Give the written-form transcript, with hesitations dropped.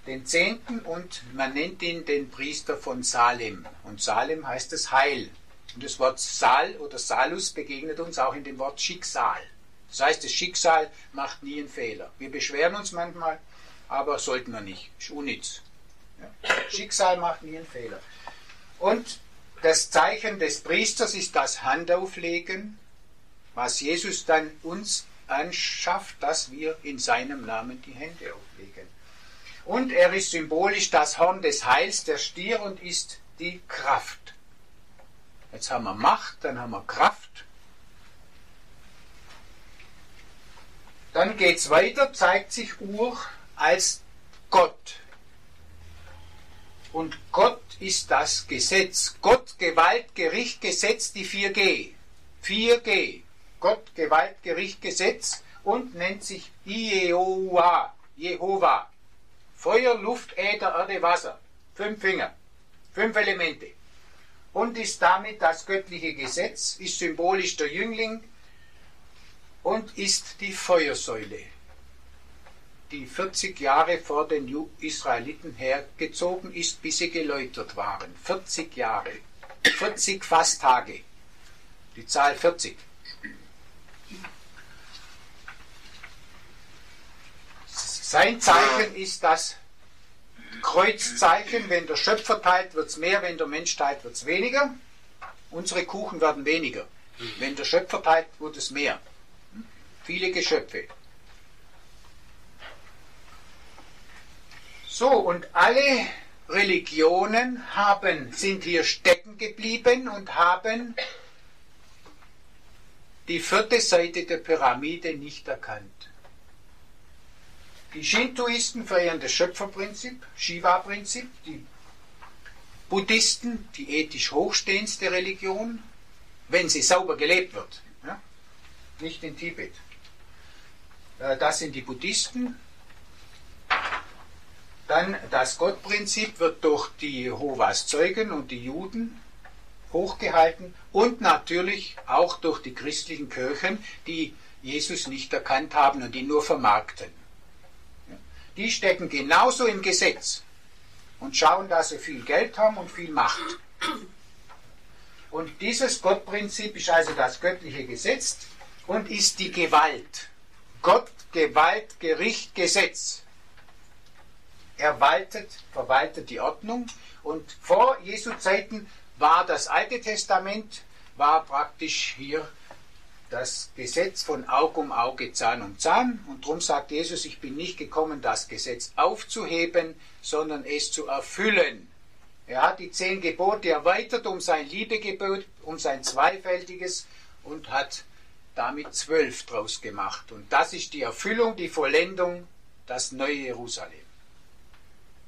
den 10. und man nennt ihn den Priester von Salem. Und Salem heißt es Heil. Und das Wort Sal oder Salus begegnet uns auch in dem Wort Schicksal. Das heißt, das Schicksal macht nie einen Fehler. Wir beschweren uns manchmal, aber sollten wir nicht. Ist unnütz. Ja. Schicksal macht nie einen Fehler. Und das Zeichen des Priesters ist das Handauflegen, was Jesus dann uns anschafft, dass wir in seinem Namen die Hände auflegen. Und er ist symbolisch das Horn des Heils, der Stier, und ist die Kraft. Jetzt haben wir Macht, dann haben wir Kraft. Dann geht es weiter, zeigt sich Ur als Gott. Und Gott ist das Gesetz. Gott, Gewalt, Gericht, Gesetz, die 4G. 4G. Gott, Gewalt, Gericht, Gesetz, und nennt sich Jehova. Jehova. Feuer, Luft, Äther, Erde, Wasser. 5 Finger. 5 Elemente. Und ist damit das göttliche Gesetz, ist symbolisch der Jüngling und ist die Feuersäule, die 40 Jahre vor den Israeliten hergezogen ist, bis sie geläutert waren. 40 Jahre. 40 Fasttage. Die Zahl 40. Sein Zeichen ist das Kreuzzeichen. Wenn der Schöpfer teilt, wird es mehr, wenn der Mensch teilt, wird es weniger. Unsere Kuchen werden weniger. Wenn der Schöpfer teilt, wird es mehr. Viele Geschöpfe. So, und alle Religionen sind hier stecken geblieben und haben die 4. Seite der Pyramide nicht erkannt. Die Shintoisten verehren das Schöpferprinzip, Shiva-Prinzip, die Buddhisten, die ethisch hochstehendste Religion, wenn sie sauber gelebt wird. Ja? Nicht in Tibet. Das sind die Buddhisten. Dann das Gottprinzip wird durch die Jehovas Zeugen und die Juden hochgehalten und natürlich auch durch die christlichen Kirchen, die Jesus nicht erkannt haben und ihn nur vermarkten. Die stecken genauso im Gesetz und schauen, dass sie viel Geld haben und viel Macht. Und dieses Gottprinzip ist also das göttliche Gesetz und ist die Gewalt. Gott, Gewalt, Gericht, Gesetz. Er verwaltet die Ordnung, und vor Jesu Zeiten war das Alte Testament, war praktisch hier das Gesetz von Aug um Auge, Zahn um Zahn, und darum sagt Jesus, ich bin nicht gekommen, das Gesetz aufzuheben, sondern es zu erfüllen. Er hat die 10 Gebote erweitert um sein Liebegebot, um sein zweifältiges, und hat damit 12 draus gemacht. Und das ist die Erfüllung, die Vollendung, das neue Jerusalem.